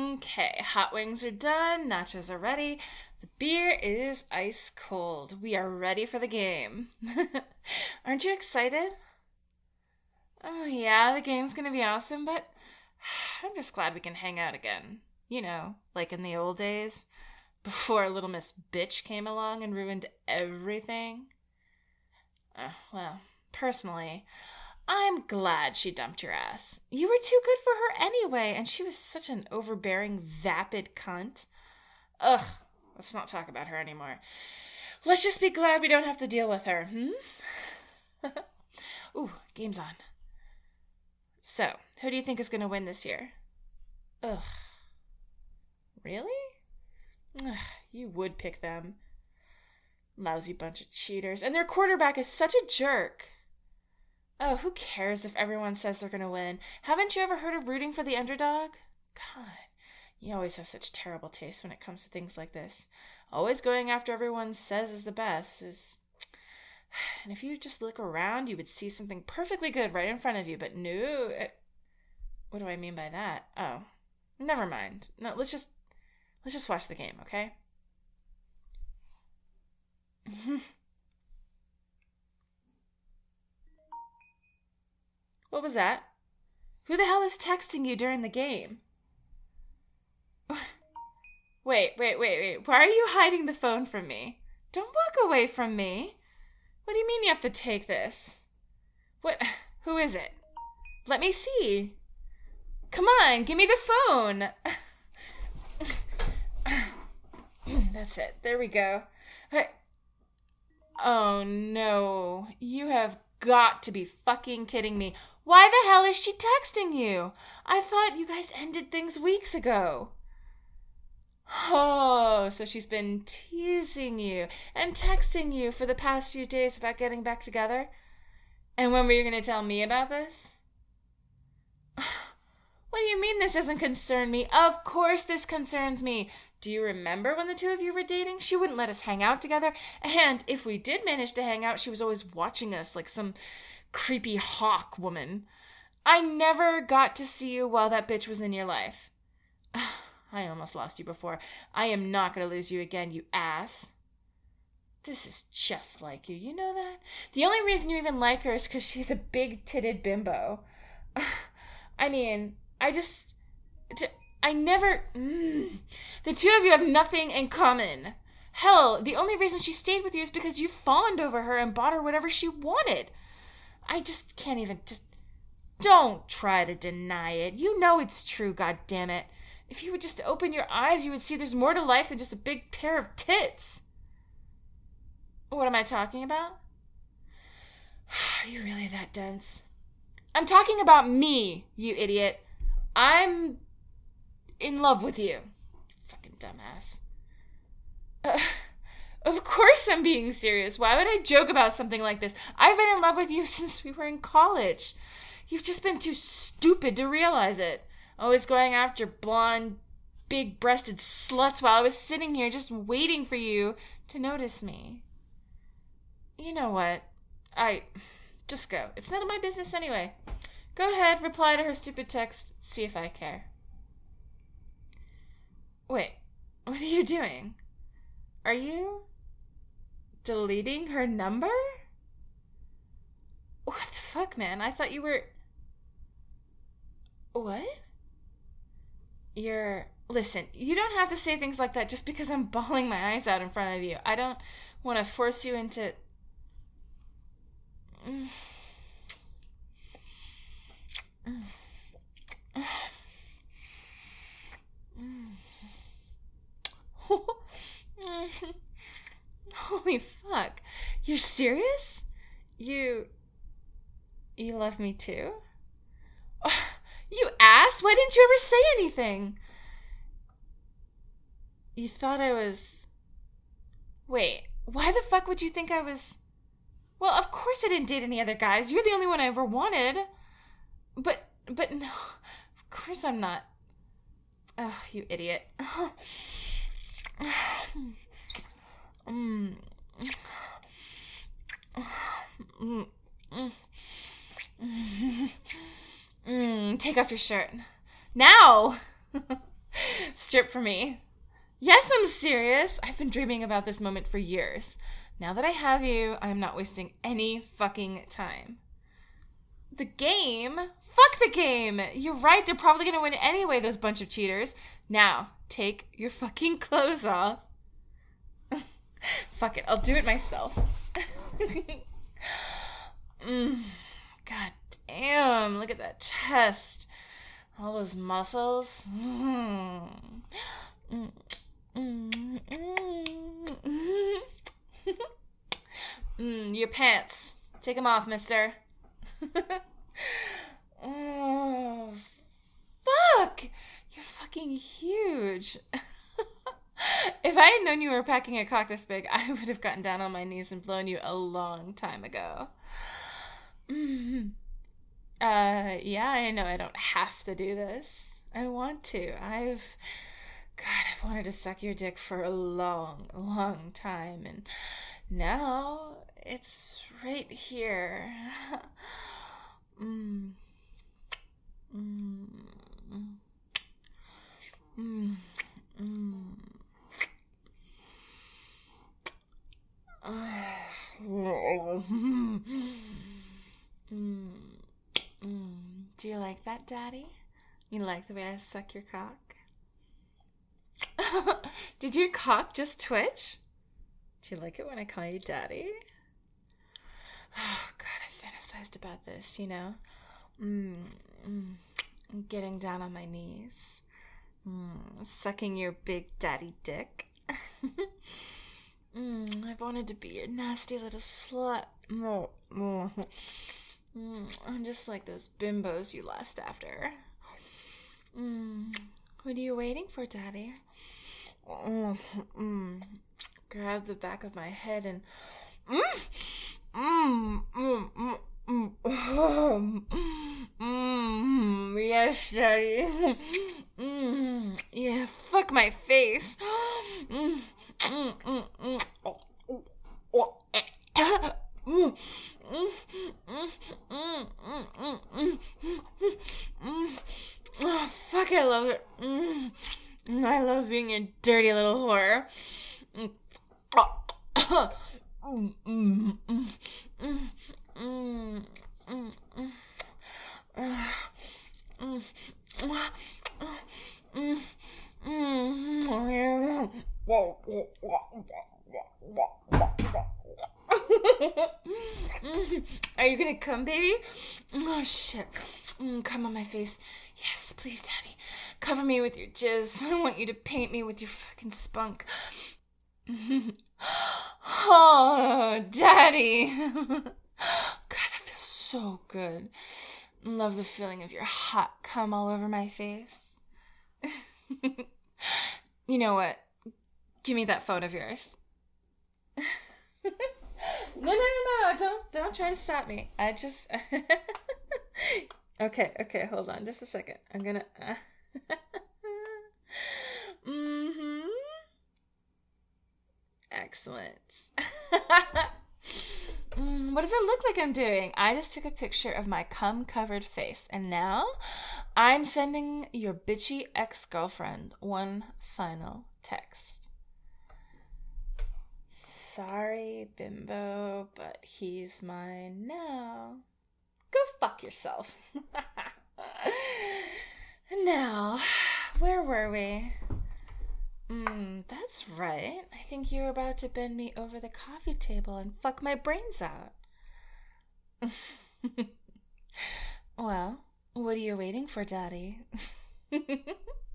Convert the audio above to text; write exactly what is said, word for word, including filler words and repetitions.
Okay, hot wings are done, nachos are ready, the beer is ice cold. We are ready for the game. Aren't you excited? Oh yeah, the game's gonna be awesome, but I'm just glad we can hang out again. You know, like in the old days, before little Miss Bitch came along and ruined everything. Uh, well, personally, I'm glad she dumped your ass. You were too good for her anyway, and she was such an overbearing, vapid cunt. Ugh, let's not talk about her anymore. Let's just be glad we don't have to deal with her, hmm? Ooh, game's on. So, who do you think is going to win this year? Ugh. Really? Ugh, you would pick them. Lousy bunch of cheaters. And their quarterback is such a jerk. Oh, who cares if everyone says they're going to win? Haven't you ever heard of rooting for the underdog? God, you always have such terrible taste when it comes to things like this. Always going after everyone says is the best is... And if you just look around, you would see something perfectly good right in front of you. But no... It... What do I mean by that? Oh, never mind. No, let's just... Let's just watch the game, okay? What was that? Who the hell is texting you during the game? Wait, wait, wait, wait. Why are you hiding the phone from me? Don't walk away from me. What do you mean you have to take this? What? Who is it? Let me see. Come on, give me the phone. That's it. There we go. Hey. Oh, no. You have got to be fucking kidding me. Why the hell is she texting you? I thought you guys ended things weeks ago. Oh, so she's been teasing you and texting you for the past few days about getting back together? And when were you going to tell me about this? What do you mean this doesn't concern me? Of course this concerns me. Do you remember when the two of you were dating? She wouldn't let us hang out together. And if we did manage to hang out, she was always watching us like some creepy hawk woman. I never got to see you while that bitch was in your life. I almost lost you before. I am not going to lose you again, you ass. This is just like you. You know that? The only reason you even like her is because she's a big-titted bimbo. I mean, I just... I never... Mm, the two of you have nothing in common. Hell, the only reason she stayed with you is because you fawned over her and bought her whatever she wanted. I just can't even... Just don't try to deny it. You know it's true, goddammit. If you would just open your eyes, you would see there's more to life than just a big pair of tits. What am I talking about? Are you really that dense? I'm talking about me, you idiot. I'm in love with you. Fucking dumbass. Uh, of course I'm being serious. Why would I joke about something like this? I've been in love with you since we were in college. You've just been too stupid to realize it. Always going after blonde, big-breasted sluts while I was sitting here just waiting for you to notice me. You know what? I... Just go. It's none of my business anyway. Go ahead, reply to her stupid text, see if I care. Wait, what are you doing? Are you deleting her number? What the fuck, man? I thought you were... What? You're... Listen, you don't have to say things like that just because I'm bawling my eyes out in front of you. I don't want to force you into... Holy fuck. You're serious? You... You love me too? You ass! Why didn't you ever say anything? You thought I was... Wait, why the fuck would you think I was... Well, of course I didn't date any other guys. You're the only one I ever wanted. But, but no, of course I'm not. Oh, you idiot. mm. Mm. Mm. Take off your shirt. Now! Strip for me. Yes, I'm serious. I've been dreaming about this moment for years. Now that I have you, I am not wasting any fucking time. The game? Fuck the game. You're right. They're probably going to win anyway, those bunch of cheaters. Now, take your fucking clothes off. Fuck it. I'll do it myself. mm, God damn. Look at that chest. All those muscles. Mm. Mm. Mm. Mm. mm, your pants. Take them off, mister. Oh, fuck! You're fucking huge. If I had known you were packing a cock this big, I would have gotten down on my knees and blown you a long time ago. Mm. Uh, yeah, I know I don't have to do this. I want to. I've... God, I've wanted to suck your dick for a long, long time, and now it's right here. mm. Mm. Mm. Mm. mm. Mm. Do you like that, Daddy? You like the way I suck your cock? Did your cock just twitch? Do you like it when I call you Daddy? Oh, God, I fantasized about this, you know? Mm, mm, getting down on my knees. Mm, sucking your big daddy dick. mm, I've wanted to be your nasty little slut. Mm, mm, mm, I'm just like those bimbos you lust after. Mm, what are you waiting for, Daddy? Mm, mm, grab the back of my head and... Mm, mm, mm, mm. Mm, mm, mm, yes, Daddy. Mm, yeah, fuck my face. Mm, mm, mm, mm. Oh, oh, oh. Mm, mm, mm, mm, mm, mm, mm. Oh, fuck, I love it. Mm, I love being a dirty little whore. Mm, oh. mm, mm, mm, mm. Mm, mm, mm, uh, mm, mm, mm, mm. Are you gonna come, baby? Oh, shit. Mm, come on my face. Yes, please, Daddy. Cover me with your jizz. I want you to paint me with your fucking spunk. Oh, Daddy. God, that feels so good. Love the feeling of your hot cum all over my face. You know what? Give me that phone of yours. no, no, no, no. Don't, don't try to stop me. I just... okay, okay, hold on just a second. I'm gonna... mm-hmm. Excellent. Mm, what does it look like I'm doing? I just took a picture of my cum-covered face, and now I'm sending your bitchy ex-girlfriend one final text. Sorry, bimbo, but he's mine now. Go fuck yourself. Now, where were we? Mm, that's right. I think you're about to bend me over the coffee table and fuck my brains out. Well, what are you waiting for, Daddy?